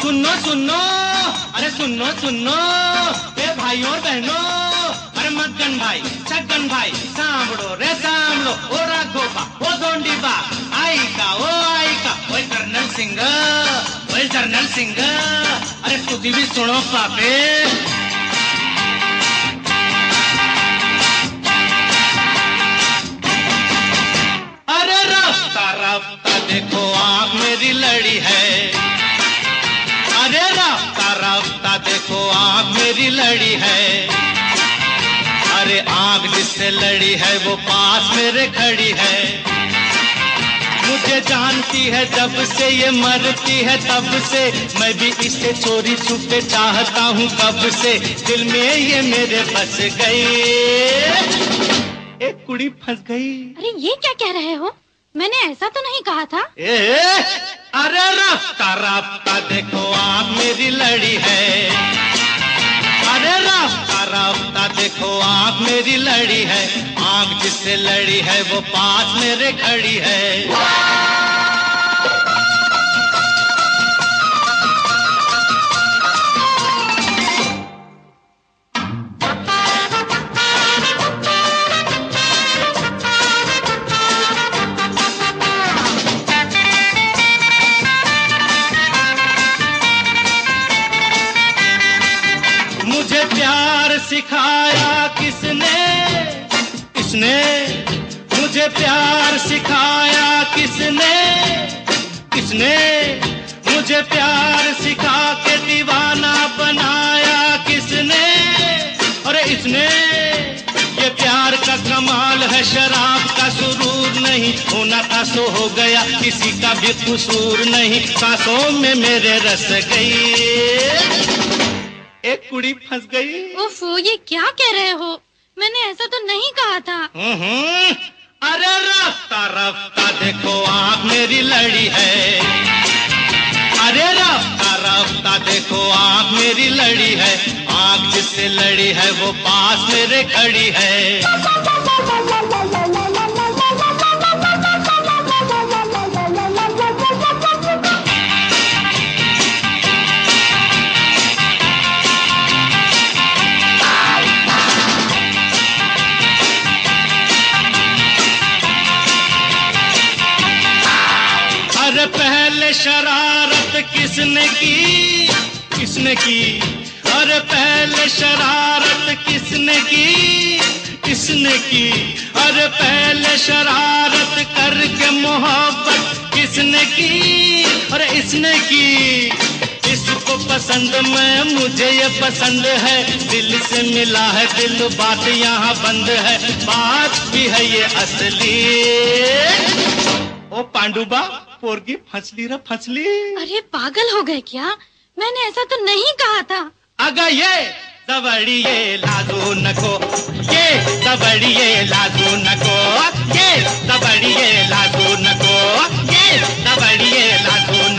सुनो सुनो, अरे सुनो सुनो, ए भाइयों और बहनों, अरे मक्कन भाई, छक्कन भाई, सांभड़ो रे सांभड़ो, ओ राघोबा, ओ दोंडीबा, आई का, ओए कर्नल सिंह, ओए जर्नल सिंह, अरे तुझी भी सुनो पापे। अरे रास्ता रास्ता देखो आँख मेरी लड़ी है, अरे रास्ता रास्ता देखो आँख मेरी लड़ी है, अरे आँख जिससे लड़ी है वो पास मेरे खड़ी है, मुझे जानती है जब से ये मरती है तब से, मैं भी इसे चोरी छुपे चाहता हूँ कब से, दिल में ये मेरे बस गई, एक कुड़ी फंस गई। अरे ये क्या कह रहे हो, मैंने ऐसा तो नहीं कहा था। अरे रास्ता रास्ता देखो आँख मेरी लड़ी है, अरे रास्ता रास्ता देखो आँख मेरी लड़ी है, आँख जिससे लड़ी है वो पास मेरे खड़ी है। मुझे प्यार सिखाया किसने, किसने मुझे प्यार सिखाया किसने, किसने मुझे प्यार सिखा के दीवाना बनाया किसने, अरे इसने, ये प्यार का कमाल है शराब का सुरूर नहीं, होना था सो हो गया किसी का भी कसूर नहीं, सांसों में मेरे रस गई, एक कुड़ी फंस गई। ओफो ये क्या कह रहे हो, मैंने ऐसा तो नहीं कहा था। अरे रास्ता रास्ता देखो आँख मेरी लड़ी है, अरे रास्ता रास्ता देखो आँख मेरी लड़ी है, आँख जिससे लड़ी है वो पास मेरे खड़ी है। अरे पहले शरारत किसने की, किसने की, अरे पहले शरारत किसने की, किसने की, अरे पहले शरारत करके मोहब्बत किसने की, अरे इसने की, इसको पसंद मैं मुझे ये पसंद है, दिल से मिला है दिल बात यहाँ बंद है, बात भी है ये असली। ओ पांडुबा पोरगी फंसली रे फंसली। अरे पागल हो गए क्या, मैंने ऐसा तो नहीं कहा था। अगर ये दबड़िए लादू नको, ये दबड़िए लादू नको, ये दबड़िए लादू नको, ये दबड़िए लादू